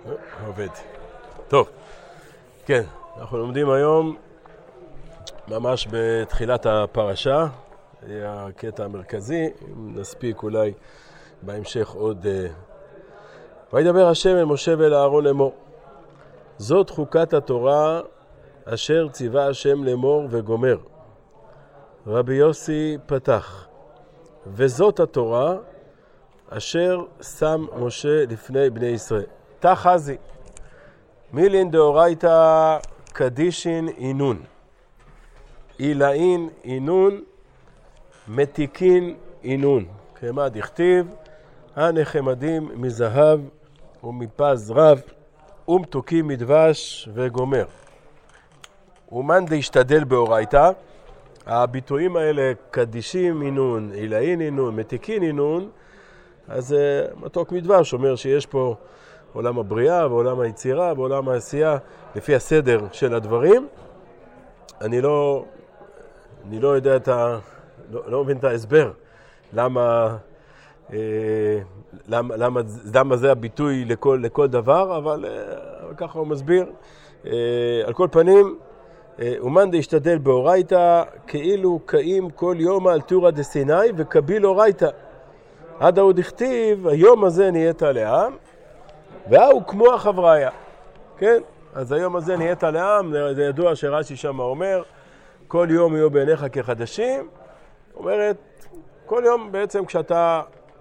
עובד. טוב, כן, אנחנו לומדים היום ממש בתחילת הפרשה, הקטע המרכזי, אם נספיק אולי בהמשך עוד. וידבר השם אל משה ואל אהרון לאמור, זאת חוקת התורה אשר ציווה השם לאמור וגומר. רבי יוסי פתח, וזאת התורה אשר שם משה לפני בני ישראל. תחזי, מילין דאורייתא קדישין אינון, אילאין אינון, מתיקין אינון. כמה דכתיב, הנחמדים מזהב ומפז רב, ומתוקים מדבש וגומר. ומאן דהשתדל באורייתא, הביטויים האלה, קדישים אינון, אילאין אינון, מתיקין אינון, אז מתוק מדבש אומר שיש פה עולם הבריאה ועולם היצירה ועולם העשייה לפי הסדר של הדברים. אני לא יודע לא מבין את ההסבר למה זה הביטוי לכל דבר, אבל ככה הוא מסביר. על כל פנים, ומאן דהשתדל באורייתא כאילו קיים כל יום על תורא דסיני וקביל אורייתא. עד ההוא דכתיב, היום הזה נהיית לעם, והוא כמו החבריה. כן? אז היום הזה נהיית לעם, זה ידוע שרש"י שם אומר, כל יום יהיו בעיניך כחדשים. אומרת, כל יום בעצם כשאתה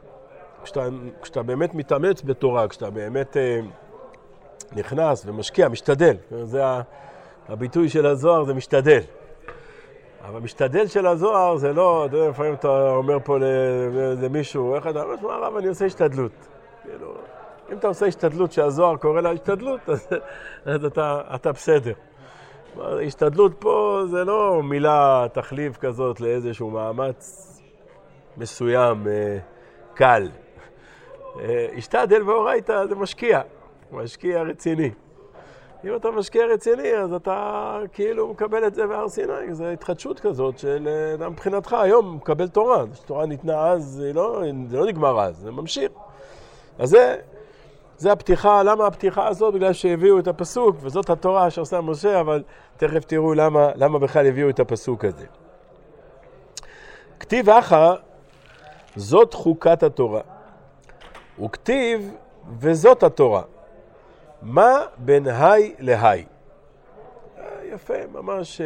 באמת מתאמץ בתורה, כשאתה באמת נכנס ומשקיע, משתדל. זה הביטוי של הזוהר, זה משתדל. אבל משתדל של הזוהר זה לא, אתה יודע, לפעמים אתה אומר פה למישהו, איך אתה אומר, מה רב, אני עושה השתדלות. כאילו, אם אתה עושה השתדלות שהזוהר קורא לה השתדלות, אז אתה בסדר. השתדלות פה זה לא מילה תחליף כזאת לאיזשהו מאמץ מסוים, קל. השתדל ואורייתא זה משקיע רציני. אם אתה משקיע רציני, אז אתה כאילו מקבל את זה בהר סיני. זו התחדשות כזאת של מבחינתך היום מקבל תורה. תורה ניתנה אז, זה לא נגמר אז, זה ממשיך. אז זה הפתיחה. למה הפתיחה הזאת? בגלל שהביאו את הפסוק, וזאת התורה שעושה משה, אבל תכף תראו למה בכלל הביאו את הפסוק הזה. כתיב אחא, זאת חוקת התורה. וכתיב, וזאת התורה. מה בין היי להי? יפה, ממש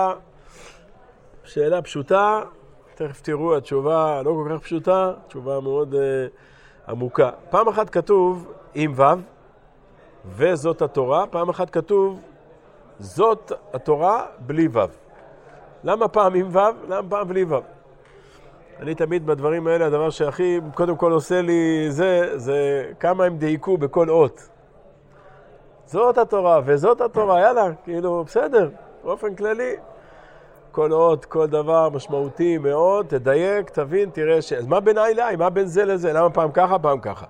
שאלה פשוטה. תכף תראו, התשובה לא כל כך פשוטה, תשובה מאוד עמוקה. פעם אחת כתוב עם ו' וזאת התורה, פעם אחת כתוב זאת התורה בלי ו'. למה פעם עם ו'? למה פעם בלי ו'? אני תמיד בדברים האלה, הדבר שהכי קודם כל עושה לי זה כמה הם דייקו בכל אות. זאת התורה וזאת התורה, יאללה, כאילו בסדר, באופן כללי. כל אות, כל דבר משמעותי מאוד, תדייק, תבין, תראה אז מה בין היי, מה בין זה לזה? למה פעם ככה, פעם ככה?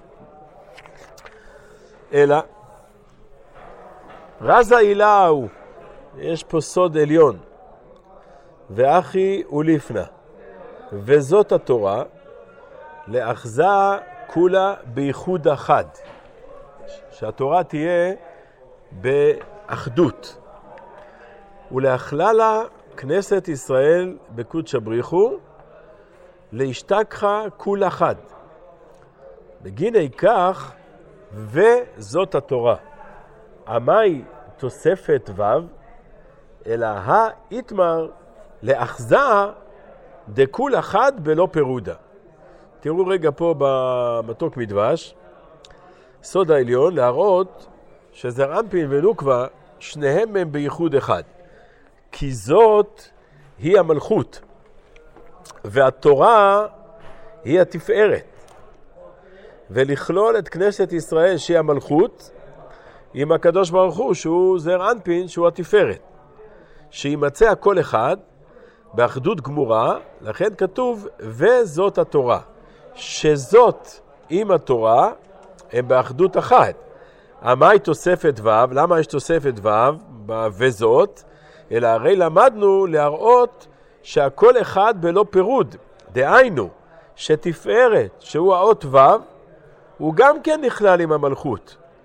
אלא, רזה אילאו, יש פה סוד עליון, ואחי ולפנה, וזאת התורה, לאחזה כולה בייחוד אחד. שהתורה תהיה באחדות. ולהכללה כנסת ישראל בקודש בריחו, להשתכחה כול אחד. בגיני כך, וזאת התורה. עמי תוספת ו', אלא האיתמר לאחזה דכול אחד בלא פירודה. תראו רגע פה במתוק מדבש, סוד העליון, להראות שזר אנפין ונוקבה, שניהם הם בייחוד אחד. כי זאת היא המלכות, והתורה היא התפארת. ולכלול את כנסת ישראל שהיא המלכות, עם הקדוש ברוך הוא שהוא זר אנפין, שהוא התפארת. שימצא הכל אחד באחדות גמורה, לכן כתוב וזאת התורה. שזאת עם התורה, הם באחדות אחת. עמי תוספת ו', למה יש תוספת ו' וזאת? אלא הרי למדנו להראות שהכל אחד בלא פירוד. דהיינו, שתפארת, שהוא האות ו', הוא גם כן נכלל עם המלכות.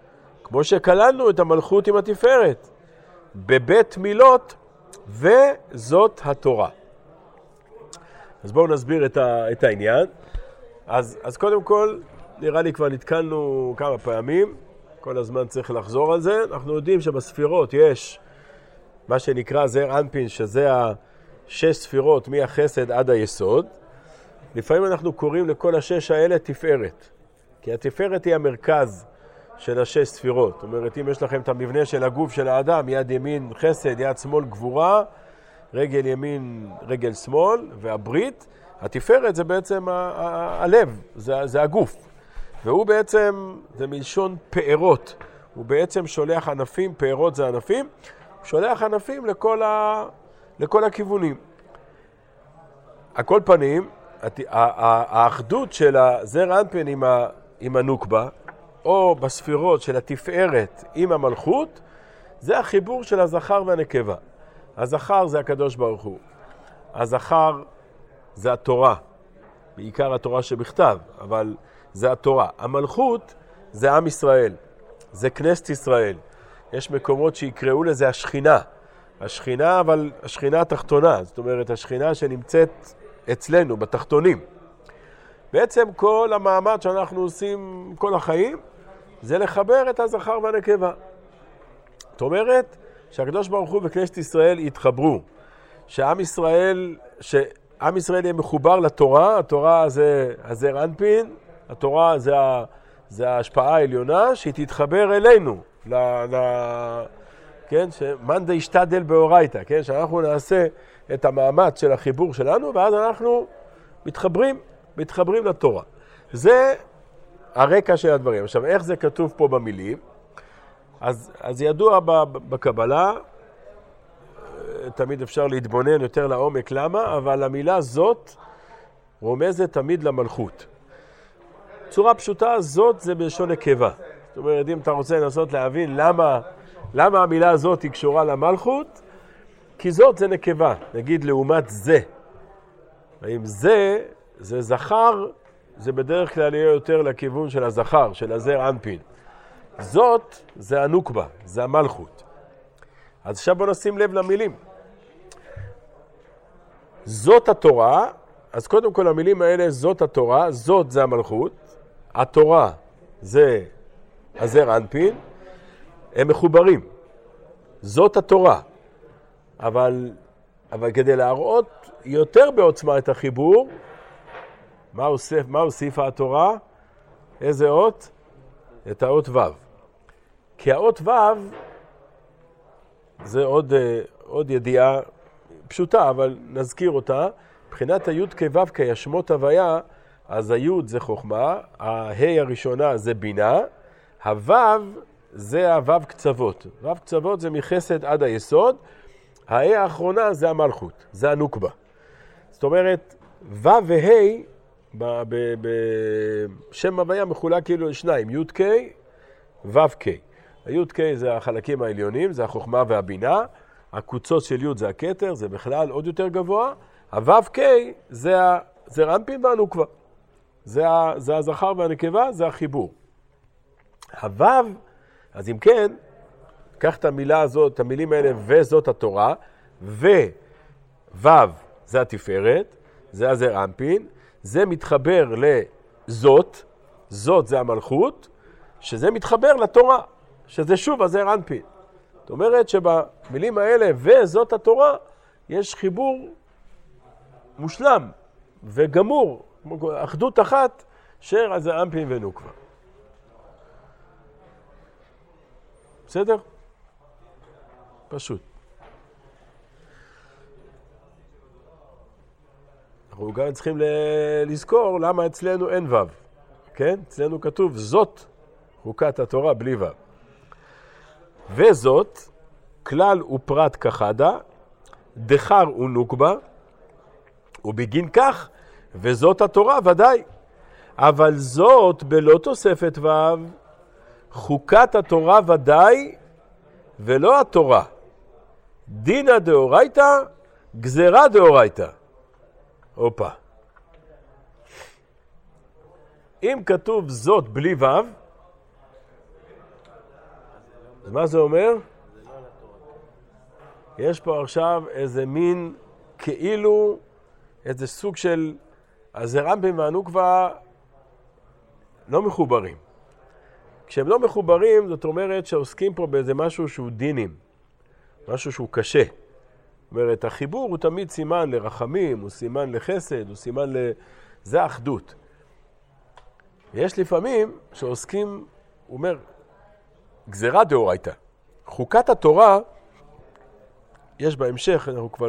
כמו שקללנו את המלכות עם התפארת, בבית מילות, וזאת התורה. אז בואו נסביר את העניין. אז קודם כל, נראה לי כבר נתקלנו כמה פעמים, כל הזמן צריך לחזור על זה. אנחנו יודעים שבספירות יש מה שנקרא זעיר אנפין, שזה השש ספירות מהחסד עד היסוד. לפעמים אנחנו קוראים לכל השש האלה תפארת, כי התפארת היא המרכז של השש ספירות. זאת אומרת, אם יש לכם את המבנה של הגוף של האדם, יד ימין חסד, יד שמאל גבורה, רגל ימין, רגל שמאל, והברית, התפארת זה בעצם הלב, זה הגוף. והוא בעצם, זה מלשון פארות, הוא בעצם שולח ענפים, פארות זה ענפים, הוא שולח ענפים לכל הכיוונים. על כל פנים, האחדות של הזעיר אנפין עם הנוקבה, או בספירות של התפארת עם המלכות, זה החיבור של הזכר והנקבה. הזכר זה הקדוש ברוך הוא. הזכר זה התורה, בעיקר התורה שבכתב, אבל זה התורה. המלכות זה עם ישראל, זה כנסת ישראל. יש מקומות שיקראו לזה השכינה. השכינה, אבל השכינה התחתונה, זאת אומרת השכינה שנמצאת אצלנו, בתחתונים. בעצם כל המאמץ שאנחנו עושים כל החיים, זה לחבר את הזכר והנקבה. זאת אומרת, שהקדוש ברוך הוא וכנסת ישראל יתחברו. שעם ישראל יהיה מחובר לתורה, התורה זה הזעיר אנפין, התורה זה ההשפעה העליונה, שהיא תתחבר אלינו. כן, שמאן דאישתדל באורייתא, כן, שאנחנו נעשה את המאמץ של החיבור שלנו, ואז אנחנו מתחברים לתורה. זה הרקע של הדברים. עכשיו, איך זה כתוב פה במילים? אז ידוע בקבלה, תמיד אפשר להתבונן יותר לעומק למה, אבל המילה זאת רומזת תמיד למלכות. צורה פשוטה, זאת זה בלשון נקבה. זאת אומרת, אם אתה רוצה לנסות להבין למה המילה הזאת היא קשורה למלכות, כי זאת זה נקבה, נגיד לעומת זה. האם זה זכר, זה בדרך כלל יהיה יותר לכיוון של הזכר, של הזעיר אנפין. זאת זה הנוקבה, זה המלכות. אז עכשיו בוא נשים לב למילים. זאת התורה, אז קודם כל המילים האלה, זאת התורה, זאת זה המלכות, התורה זה הזעיר אנפין, הם מחוברים. זאת התורה. אבל כדי להראות יותר בעוצמה את החיבור, מה הוסיפה התורה? איזה אות? את האות ו'. כי האות ו' זה עוד ידיעה פשוטה, אבל נזכיר אותה. מבחינת היוד כו' כישמות הוויה, אז היוד זה חוכמה, ההי הראשונה זה בינה, הו' זה הו' קצוות. ו' קצוות זה מחסד עד היסוד, ההי האחרונה זה המלכות, זה הנוקבה. זאת אומרת, ו' והי בשם הוויה מחולק כאילו לשניים, י' ק' ו' ק'. הי' ק' זה החלקים העליונים, זה החוכמה והבינה, הקוצות של י' זה הכתר, זה בכלל עוד יותר גבוה, הו' ק' זה הזעיר אנפין והנוקבה. זה הזכר והנקבה, זה החיבור. הו', אז אם כן, קח את המילה הזאת, את המילים האלה, וזאת התורה, וו' זה התפארת, זה הזעיר אנפין, זה מתחבר לזאת, זאת זה המלכות, שזה מתחבר לתורה, שזה שוב הזעיר אנפין. זאת אומרת שבמילים האלה וזאת התורה, יש חיבור מושלם וגמור, אחדות אחת של הזעיר אנפין ונוקבה. בסדר? פשוט. אנחנו גם צריכים לזכור למה אצלנו אין ו', כן? אצלנו כתוב זאת חוקת התורה בלי ו'. וזאת, כלל ופרט כחדה, דחר ונוקבה, ובגין כך, וזאת התורה ודאי. אבל זאת בלא תוספת ו', חוקת התורה ודאי, ולא התורה. דינא דאורייתא, גזרה דאורייתא. הופה. אם כתוב זאת בלי ו', אז מה זה אומר? יש פה עכשיו איזה מין כאילו, איזה סוג של, אז הרמב"ם והנוקבה לא מחוברים. כשהם לא מחוברים, זאת אומרת שעוסקים פה באיזה משהו שהוא דינים, משהו שהוא קשה. זאת אומרת, החיבור הוא תמיד סימן לרחמים, הוא סימן לחסד, הוא סימן זה האחדות. יש לפעמים שעוסקים, הוא אומר, גזירה דאורייתא. חוקת התורה, יש בהמשך, אנחנו כבר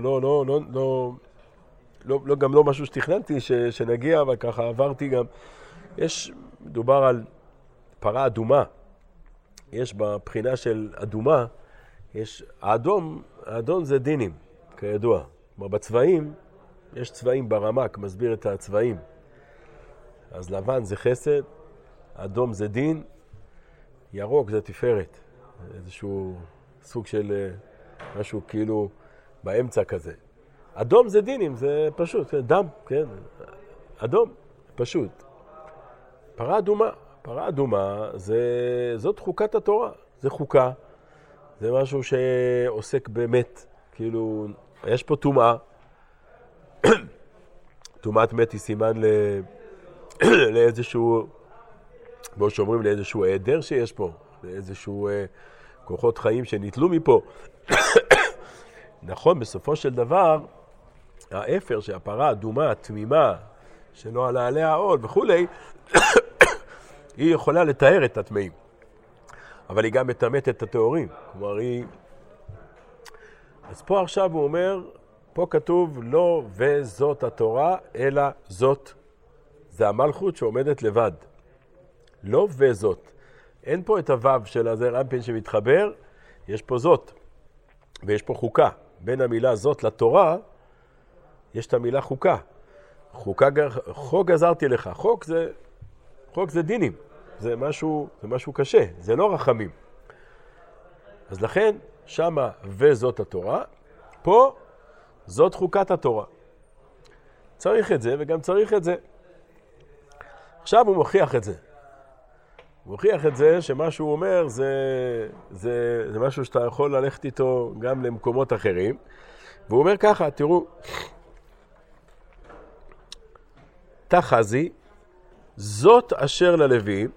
גם לא משהו שתכננתי שנגיע, אבל ככה עברתי גם. מדובר על פרה אדומה. יש בבחינה של אדומה, האדום זה דינים, כידוע. כלומר, בצבעים, יש צבעים ברמק, מסביר את הצבעים. אז לבן זה חסד, אדום זה דין, ירוק זה תפארת. איזשהו סוג של משהו כאילו באמצע כזה. אדום זה דינים, זה פשוט, דם, כן? אדום, פשוט. פרה אדומה זאת חוקת התורה, זה חוקה, זה משהו שעוסק באמת, כאילו, יש פה טומאה, טומאת מת היא סימן לאיזשהו, כמו שאומרים, לאיזשהו העדר שיש פה, לאיזשהו כוחות חיים שניטלו מפה. נכון, בסופו של דבר, האפר שהפרה אדומה, התמימה, שלא עלה עליה העול וכולי, היא יכולה לתאר את הטמאים. אבל היא גם מטמאת את הטהורים. כלומר, אז פה עכשיו הוא אומר, פה כתוב לא וזאת התורה, אלא זאת. זה המלכות שעומדת לבד. לא וזאת. אין פה את הוו של הזעיר אנפין שמתחבר, יש פה זאת. ויש פה חוקה. בין המילה זאת לתורה, יש את המילה חוקה. חוק גזרתי לך. חוק זה דינים. זה משהו קשה. זה לא רחמים. אז לכן, שמה וזאת התורה, פה זאת חוקת התורה. צריך את זה וגם צריך את זה. עכשיו הוא מוכיח את זה. הוא מוכיח את זה שמה שהוא אומר זה משהו שאתה יכול ללכת איתו גם למקומות אחרים. והוא אומר ככה, תראו, תחזי, זאת אשר ללווים,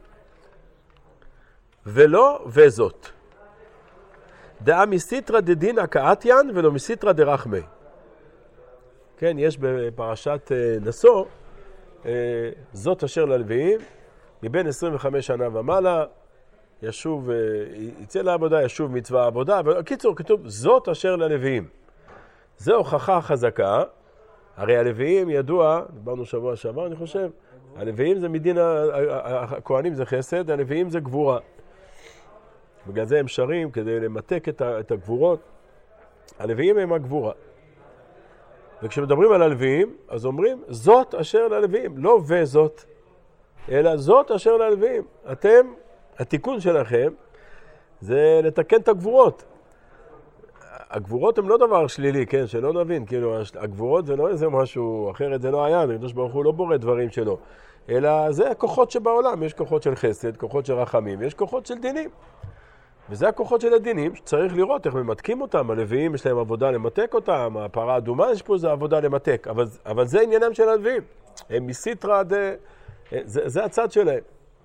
ולא וזאת. דעה מסיטרא דדינא קאתיין ולא מסיטרא דרחמי. כן, יש בפרשת נשוא, זאת אשר ללווים, מבין 25 שנה ומעלה, ישוב, יצא לעבודה, ישוב מצווה עבודה, וקיצור, כתוב, זאת אשר ללווים. זה הוכחה חזקה, הרי הלוויים ידוע, דיברנו שבוע שעבר, אני חושב, הלוויים זה מדין, הכהנים זה חסד, הלוויים זה גבורה. בגלל זה הם שרים כדי למתק את הגבורות. הלוויים הם הגבורה. וכשמדברים על הלוויים, אז אומרים, זאת אשר ללוויים, לא וזאת, אלא זאת אשר ללוויים. אתם, התיקון שלכם, זה לתקן את הגבורות. הגבורות הם לא דבר שלילי, כן, שלא נבין, כאילו, הגבורות זה לא איזה משהו, אחרת זה לא היה, הקדוש ברוך הוא לא בורא דברים שלו, אלא זה הכוחות שבעולם, יש כוחות של חסד, כוחות של רחמים, יש כוחות של דינים. וזה הכוחות של הדינים שצריך לראות איך ממתקים אותם, הלוויים יש להם עבודה למתק אותם, הפרה אדומה יש פה איזו עבודה למתק, אבל זה עניינם של הלוויים, הם מסיטרא זה הצד שלהם.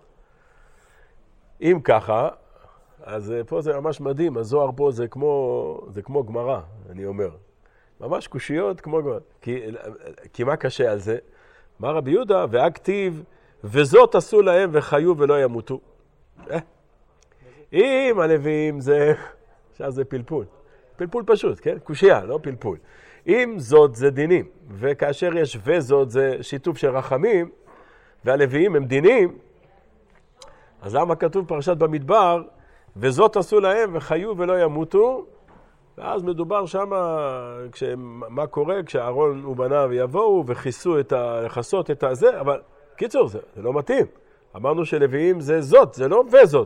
אם ככה, אז פה זה ממש מדהים, הזוהר פה זה כמו גמרא, אני אומר. ממש קושיות כמו גמרא. כי מה קשה על זה? מה רבי יהודה? והכתיב, וזאת עשו להם וחיו ולא ימותו. אם הלוויים זה, עכשיו זה פלפול. פלפול פשוט, כן? קושיה, לא פלפול. אם זאת זה דינים, וכאשר יש וזאת זה שיתוף של רחמים, והלוויים הם דינים, אז למה כתוב פרשת במדבר, וזאת עשו להם וחיו ולא ימותו, ואז מדובר שם, מה קורה כשאהרון ובניו יבואו וכיסו לכסות את הזה, אבל קיצור, זה לא מתאים. אמרנו שלוויים זה זאת, זה לא וזאת.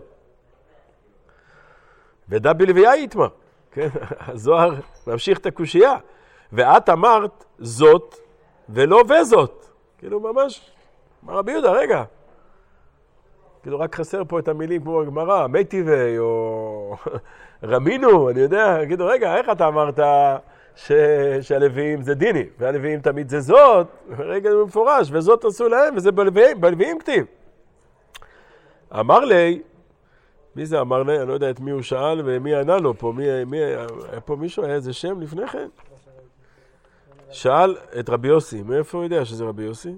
ודע בלוויה יתמה, כן? הזוהר ממשיך את הקושייה. ואת אמרת זאת ולא וזאת. כאילו ממש, מה רבי יהודה, רגע. כאילו רק חסר פה את המילים כמו הגמרא, מייטיבי או רמינו, אני יודע, כאילו רגע, איך אתה אמרת שהלוויים זה דיני, והלוויים תמיד זה זאת, רגע זה מפורש, וזאת עשו להם, וזה בלוויים כתיב. אמר לי, מי זה אמר לי? אני לא יודע את מי הוא שאל ומי ענה לו פה, היה פה מישהו, היה איזה שם לפני כן? שאל את רבי יוסי, מאיפה הוא יודע שזה רבי יוסי?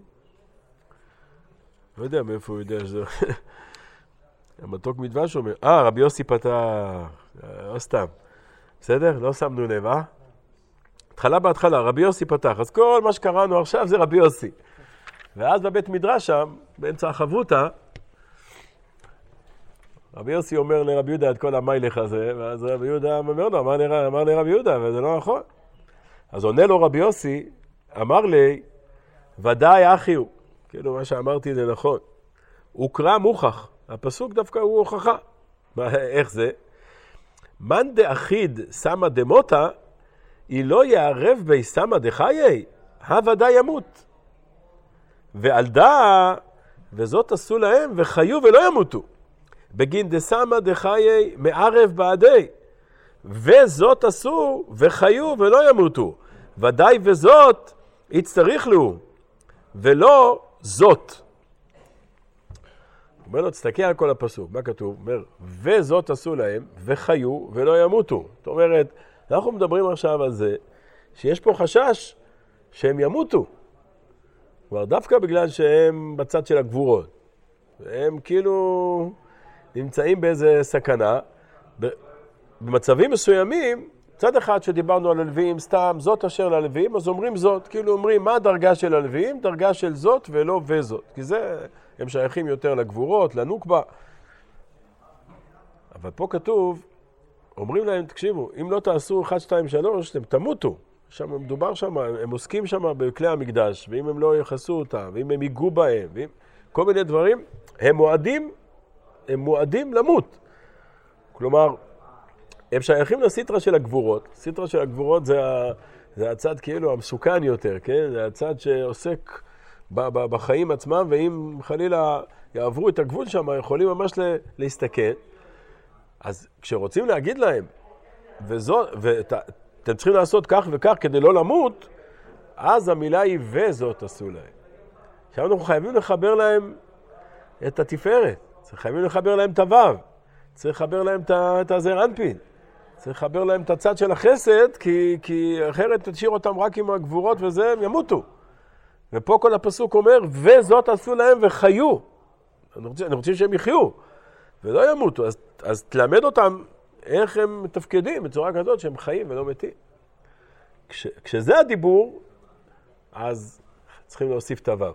לא יודע מאיפה הוא יודע שזה... המתוק מדבש אומר, רבי יוסי פתח, לא סתם, בסדר? לא שמנו לב, בהתחלה, רבי יוסי פתח, אז כל מה שקראנו עכשיו זה רבי יוסי. ואז בבית מדרש שם, באמצע החברותה, רבי יוסי אומר לרבי יהודה את כל המיילך הזה, ואז רבי יהודה אומר לו, אמר לרבי יהודה, וזה לא נכון. אז עונה לו רבי יוסי, אמר לי, ודאי אחי הוא, כאילו מה שאמרתי זה נכון. הוא קרא מוכח, הפסוק דווקא הוא הוכחה. איך זה? מן דאחיד סמא דמוטה, היא לא יערב בי סמא דחיי, ודאי ימות. ועל דא, וזאת עשו להם, וחיו ולא ימותו. בגין דסמא דחיי מערב בעדי. וזאת עשו, וחיו ולא ימותו. ודאי וזאת יצטריך לו, ולא זאת. אומר לו, תסתכל על כל הפסוק, מה כתוב? אומר, וזאת עשו להם, וחיו ולא ימותו. זאת אומרת, אנחנו מדברים עכשיו על זה, שיש פה חשש שהם ימותו. כבר דווקא בגלל שהם בצד של הגבורות. הם כאילו נמצאים באיזה סכנה. במצבים מסוימים, צד אחד שדיברנו על הלוויים, סתם זאת אשר ללוויים, אז אומרים זאת, כאילו אומרים מה הדרגה של הלוויים? דרגה של זאת ולא וזאת. כי זה, הם שייכים יותר לגבורות, לנוקבה. אבל פה כתוב, אומרים להם, תקשיבו, אם לא תעשו 1, 2, 3, אתם תמותו. שם מדובר שם, הם עוסקים שם בכלי המקדש, ואם הם לא יחסו אותם, ואם הם ייגעו בהם, ואם כל מיני דברים, הם מועדים למות. כלומר, הם שייכים לסטרה של הגבורות. סטרה של הגבורות זה הצד כאילו המסוכן יותר, כן? זה הצד שעוסק בחיים עצמם, ואם חלילה יעברו את הגבול שם, יכולים ממש להסתכן. אז כשרוצים להגיד להם, ואתם צריכים לעשות כך וכך כדי לא למות, אז המילה היא וזאת עשו להם. עכשיו אנחנו חייבים לחבר להם את התפארת, חייבים לחבר להם את הוו, צריך לחבר להם את הזר אנפין, צריך לחבר להם את הצד של החסד, כי אחרת תשאיר אותם רק עם הגבורות וזה, הם ימותו. ופה כל הפסוק אומר, וזאת עשו להם וחיו. אני רוצה שהם יחיו, ולא ימותו. אז תלמד אותם איך הם מתפקדים בצורה כזאת שהם חיים ולא מתים. כשזה הדיבור, אז צריכים להוסיף את הוו.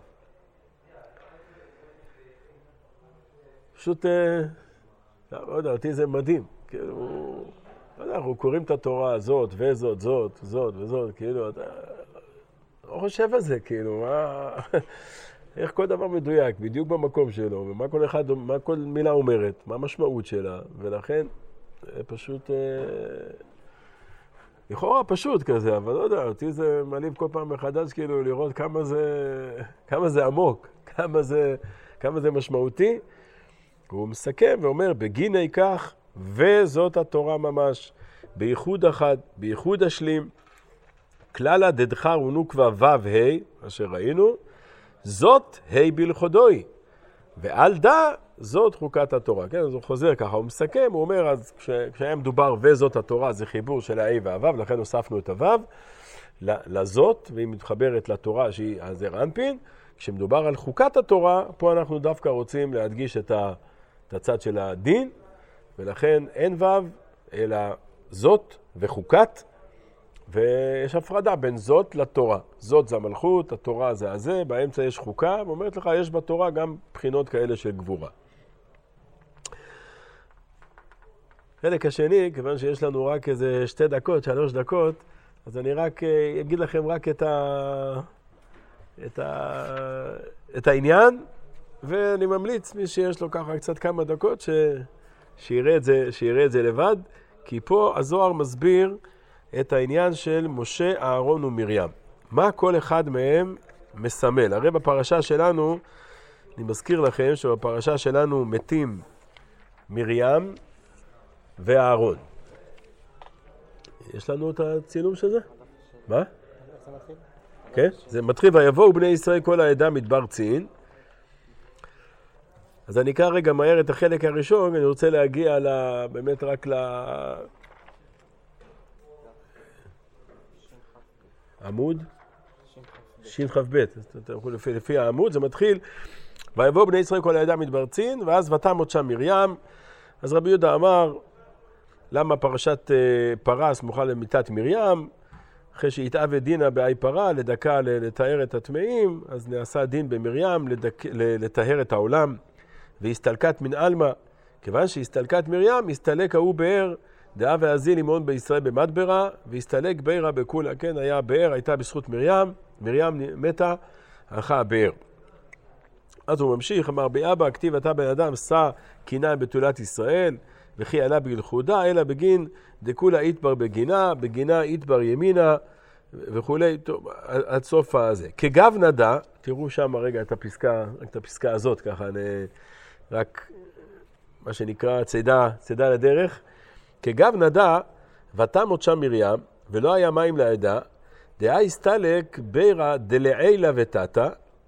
פשוט, לא יודע, אותי זה מדהים. כאילו, לא יודע, אנחנו קוראים את התורה הזאת וזאת, זאת וזאת, כאילו, אתה לא חושב על זה, כאילו, איך כל דבר מדויק, בדיוק במקום שלו, ומה כל אחד, מה כל מילה אומרת, מה המשמעות שלה, ולכן פשוט, לכאורה פשוט כזה, אבל לא יודע, אותי זה מעליב כל פעם מחדש, כאילו, לראות כמה זה עמוק, כמה זה משמעותי. הוא מסכם ואומר, בגיני כך, וזאת התורה ממש, בייחוד אחד, בייחוד השלים, כללה דדחר ונוקבה וו ה', אשר ראינו, זאת ה' בלכודוי, ועל דא זאת חוקת התורה. כן, אז הוא חוזר ככה, הוא מסכם, הוא אומר, אז כשהיה מדובר וזאת התורה, זה חיבור של ה' והוו, לכן הוספנו את הוו לזאת, והיא מתחברת לתורה שהיא הזר אנפין. כשמדובר על חוקת התורה, פה אנחנו דווקא רוצים להדגיש את הצד של הדין, ולכן אין וו, אלא זאת וחוקת, ויש הפרדה בין זאת לתורה. זאת זה המלכות, התורה זה הזה, באמצע יש חוקה, ואומרת לך, יש בתורה גם בחינות כאלה של גבורה. חלק השני, כיוון שיש לנו רק איזה 2 דקות, 3 דקות, אז אני רק אגיד לכם רק את העניין, ואני ממליץ מי שיש לו ככה קצת כמה דקות שיראה את זה לבד, כי פה הזוהר מסביר את העניין של משה, אהרון ומרים. מה כל אחד מהם מסמל? הרי בפרשה שלנו אני מזכיר לכם שבפרשה שלנו מתים מרים ואהרון. יש לנו את הצילום של זה? מה? כן? זה מתחיל, ויבואו בני ישראל כל העדה מדבר צין. אז אני אקרא רגע מהר את החלק הראשון, אני רוצה להגיע באמת רק עמוד שכ"ב. לפי העמוד זה מתחיל, ויבואו בני ישראל כל העדה מדבר צין, ואז ותמות שם מרים. אז רבי יהודה אמר, למה פרשת פרה סמוכה למיתת מרים? אחרי שהתאווה דינה באי פרה לדקה לתאר את הטמאים, אז נעשה דין במרים לתאר את העולם. והסתלקת מן אלמה, כיוון שהסתלקת מרים, הסתלק ההוא באר, דאה והזיל לימון בישראל במדברה, והסתלק בארה בכולה. כן, היה באר, הייתה בזכות מרים, מרים מתה, הלכה הבאר. אז הוא ממשיך, אמר באבא, כתיב אתה בן אדם, שא קינה בתולת ישראל, וכי עלה בגלחודה, אלא בגין דכולה יתבר בגינה, בגינה יתבר ימינה, וכולי, טוב, עד סוף הזה. כגב נדע, תראו שם רגע את הפסקה הזאת, ככה, רק מה שנקרא צידה לדרך. כגב נדע, ותמות שם מרים, ולא היה מים לעדה, דאה הסתלק בירה דלעילה ותתה,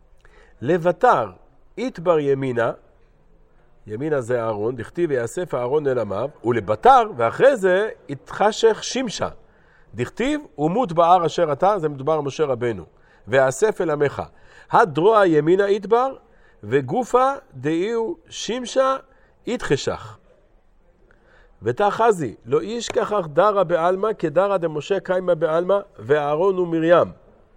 לבטר יתבר ימינה, ימינה זה אהרון, דכתיב ויאסף אהרון אל עמיו, ולבטר, ואחרי זה התחשך שמשה. דכתיב ומות בער אשר אתה, זה מדובר על משה רבנו, ויאסף אל עמך. הדרוע ימינה יתבר, וגופה דאיהו שמשה יתחשך. ותחזי, לא איש ככך דרה בעלמא, כדרה דמשה קיימה בעלמא, ואהרון ומרים.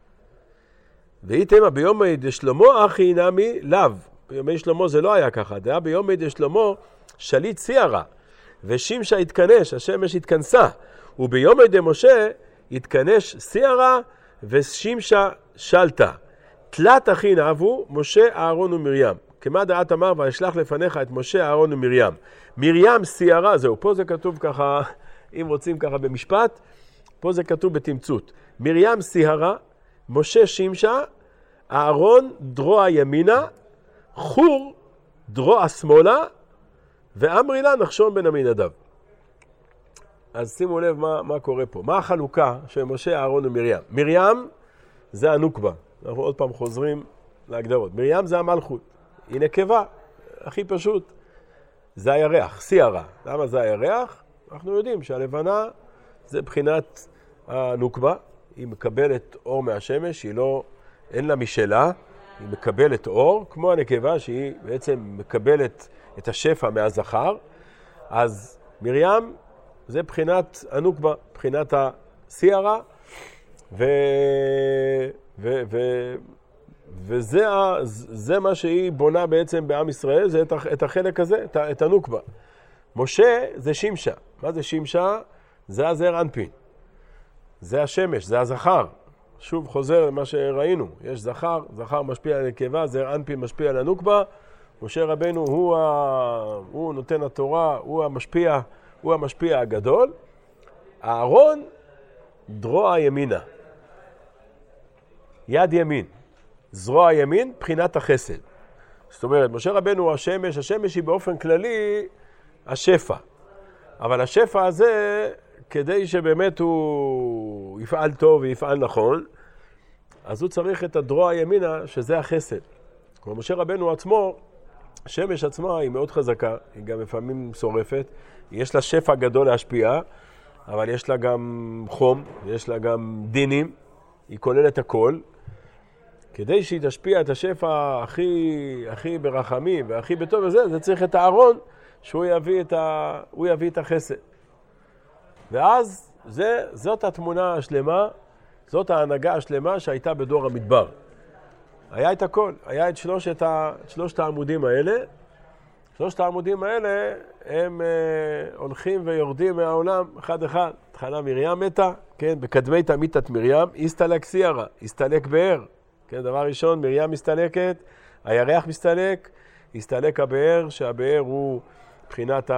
והייתמה ביומי דשלמה אחי נמי לאו. ביומי שלמה זה לא היה ככה, זה היה ביומי דשלמה שליט סיירה, ושמשה התכנש, השמש התכנסה, וביומי דמשה התכנש סיירה, ושמשה שלטה. תלת אחי נאבו, משה, אהרון ומרים. כמה דעת אמר, וישלח לפניך את משה, אהרון ומרים. מרים סיירה, זהו, פה זה כתוב ככה, אם רוצים ככה במשפט, פה זה כתוב בתמצות. מרים סיירה, משה שמשה, אהרון דרוע ימינה, חור דרוע שמאלה, ואמרילה נחשון בן עמינדב. אז שימו לב מה קורה פה. מה החלוקה של משה, אהרון ומרים? מרים זה הנוקבה. אנחנו עוד פעם חוזרים להגדרות. מרים זה המלכות. היא נקבה, הכי פשוט. זה הירח, סיירה. למה זה הירח? אנחנו יודעים שהלבנה זה בחינת הנוקבה. היא מקבלת אור מהשמש, אין לה משלה, היא מקבלת אור, כמו הנקבה שהיא בעצם מקבלת את השפע מהזכר. אז מרים זה בחינת הנוקבה, בחינת הסיירה, וזה מה שהיא בונה בעצם בעם ישראל, זה את החלק הזה, את הנוקבה. משה זה שמשה. מה זה שמשה? זה הזעיר אנפין. זה השמש, זה הזכר. שוב חוזר למה שראינו. יש זכר, זכר משפיע על נקבה, זעיר אנפין משפיע על הנוקבה. משה רבנו הוא נותן התורה, הוא המשפיע הגדול. אהרון דרוע ימינה. יד ימין. זרוע ימין, בחינת החסד. זאת אומרת, משה רבנו הוא השמש, השמש היא באופן כללי השפע. אבל השפע הזה, כדי שבאמת הוא יפעל טוב ויפעל נכון, אז הוא צריך את הדרוע ימינה, שזה החסד. כמו משה רבנו עצמו, השמש עצמה היא מאוד חזקה, היא גם לפעמים שורפת, יש לה שפע גדול להשפיע, אבל יש לה גם חום, יש לה גם דינים, היא כוללת הכל. כדי שהיא תשפיע את השפע הכי ברחמים והכי בטוב וזה, זה צריך את הארון, שהוא יביא את החסד. ואז זאת התמונה השלמה, זאת ההנהגה השלמה שהייתה בדור המדבר. היה את הכל, היה את שלושת העמודים האלה. שלושת העמודים האלה הם הולכים ויורדים מהעולם אחד אחד. התחלה מרים מתה, כן, בקדמי תמיתת מרים, הסתלק סיירה, הסתלק באר. כן, דבר ראשון, מרים מסתלקת, הירח מסתלק, הסתלק הבאר, שהבאר הוא בחינת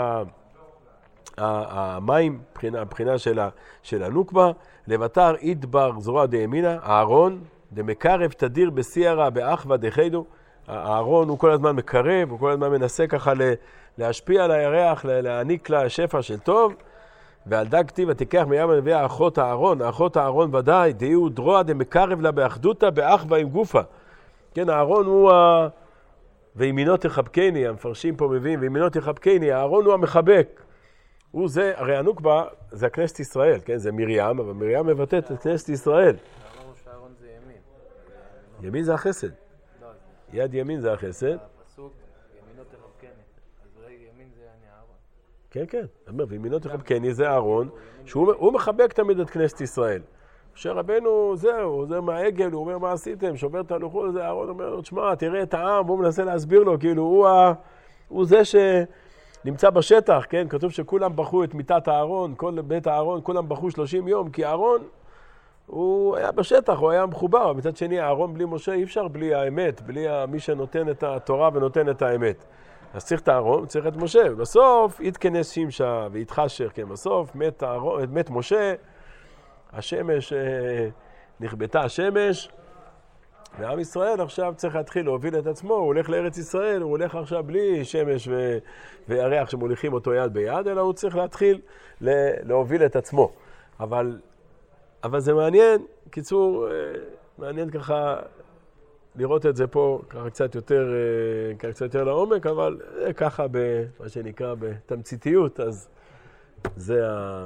המים, בחינה של הנוקבה. לבטר ידבר זרוע דימינה, אהרון, דמקרב תדיר בסיירה באחווה דחידו. הארון הוא כל הזמן מקרב, הוא כל הזמן מנסה ככה להשפיע על הירח, להעניק לה שפע של טוב. ועל דג כתיב ותיקח מים הנביאה אחות הארון, אחות הארון ודאי, דהיהו דרוע דמקרב לה באחדותה באחווה עם גופה. כן, הארון הוא וימינו תחבקני, המפרשים פה מביאים, וימינו תחבקני, הארון הוא המחבק. הוא זה, הרי הנוקבה זה הכנסת ישראל, כן, זה מרים, אבל מרים מבטאת את כנסת ישראל. אמרנו שהארון זה ימין. ימין זה החסד. לא, יד ימין זה החסד. הפסוק, ימינו תחבקני. אז רגע, ימין זה אני הארון. כן, כן. אומר, וימינו תחבקני זה הארון, שהוא מחבק תמיד את כנסת ישראל. משה רבנו, זהו, זה מהעגל, הוא אומר, מה עשיתם? שובר את הלוחות, זה הארון אומר לו, תשמע, תראה את העם, הוא מנסה להסביר לו, כאילו, הוא זה שנמצא בשטח, כן? כתוב שכולם בחו את מיטת הארון, כל בית הארון, כולם בחו 30 יום, כי הארון, הוא היה בשטח, הוא היה מחובר. מצד שני, הארון בלי משה אי אפשר בלי האמת, בלי מי שנותן את התורה ונותן את האמת. אז צריך את הארון, צריך את משה. ובסוף, יתכנס שמשה ויתחשר, כן? בסוף, מת משה, השמש, נכבתה השמש, ועם ישראל עכשיו צריך להתחיל להוביל את עצמו, הוא הולך לארץ ישראל, הוא הולך עכשיו בלי שמש וירח שמוליכים אותו יד ביד, אלא הוא צריך להתחיל להוביל את עצמו. אבל זה מעניין, קיצור, מעניין ככה לראות את זה פה ככה קצת יותר לעומק, אבל ככה במה שנקרא בתמציתיות, אז זה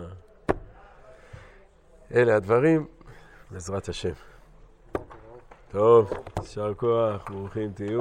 אלה הדברים, בעזרת השם. טוב, יישר כוח, ברוכים תהיו.